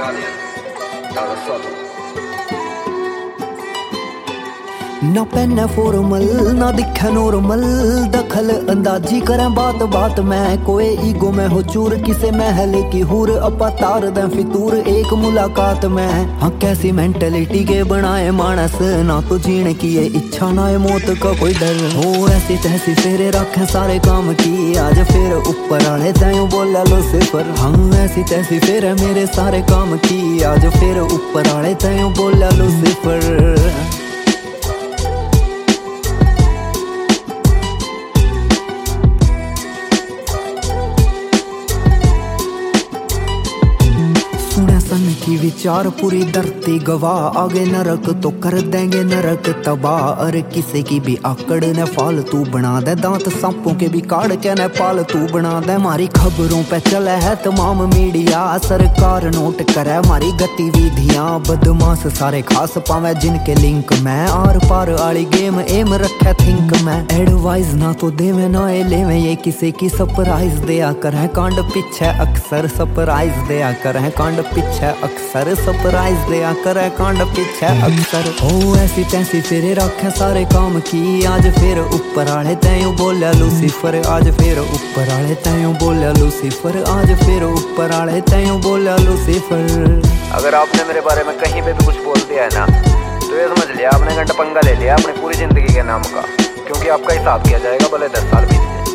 Italian, dalla Sotto. ना पैन formal ना दिखे नॉर्मल, दखल अंदाजी करें बात बात में, कोई ईगो में हो चूर किसे महल की हूर, अपा तार दें फितूर एक मुलाकात में। हाँ कैसी मेंटेलिटी के बनाए मानस, ना तो जीने की ये इच्छा ना है मौत का कोई डर। हो ऐसी तैसी फेरे रखे सारे काम की, आज फिर ऊपर आले तैं बोला लो सिफर। हाँ ऐसी तैसी फेरे मेरे सारे काम की, आज फिर ऊपर आले तैं बोला लो सिफर। सन की विचार पूरी धरती गवाह, आगे नरक तो कर देंगे नरक तबाह। अरे किसी की भी आकड़ ने फालतू बना दे, दांत सांपों के भी काट के न पालतू बना दे। हमारी खबरों पे चले है तमाम मीडिया, सरकार नोट करे हमारी गतिविधियां। बदमाश सारे खास पावे जिनके लिंक में, आर पार आली गेम एम रखे थिंक में। एडवाइस ना तो देवे ना ए लेवे, ये किसी की सरप्राइज दिया करे कांड पीछे अक्सर, सरप्राइज दिया करे कांड पीछे अक्सर, सरप्राइज दिया करे कांड पीछे अक्सर। ओ ऐसी तैसी फिर रखे सारे काम की, आज फिर ऊपर आले तैं बोलिया लूसीफर। आज फिर ऊपर आले तैं बोलिया लूसीफर, आज फिर ऊपर आले तैं बोलिया लूसीफर। अगर आपने मेरे बारे में कहीं पे भी कुछ बोल दिया है ना, तो ये समझ लिया आपने घंटा पंगा ले लिया अपनी पूरी जिंदगी के नाम का, क्योंकि आपका हिसाब किया जाएगा भले 10 साल बीत जाए।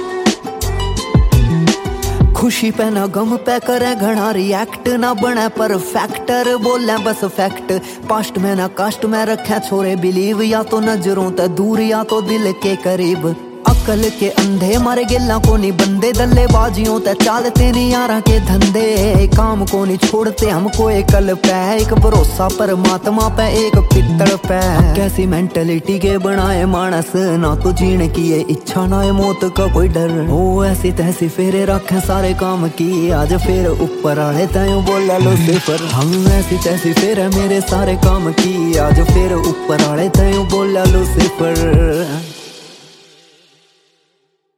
खुशी पे ना गम पे करे घना रिएक्ट, ना बने परफेक्टर बोले बस फैक्ट। पास्ट में ना कास्ट में रखे छोरे बिलीव, या तो नजरों ते दूर या तो दिल के करीब। अकल के अंधे मारे गिल्ला को नहीं बंदे, दल्लेबाजियों ते चालते नहीं यारा के धंधे। काम को नहीं छोड़ते हमको एक कल पे, एक भरोसा परमात्मा पे एक पित्तल पे। कैसी मेंटेलिटी के बनाए मानस, ना तो जीने की ये इच्छा ना है मौत का कोई डर। हो ऐसी तैसी फेरे रखे सारे काम की, आज फिर ऊपर आले तैं बोला लो सिफर। हम ऐसी तैसी फेरे मेरे सारे काम की, आज फिर ऊपर आले तैं बोला लो सिफर।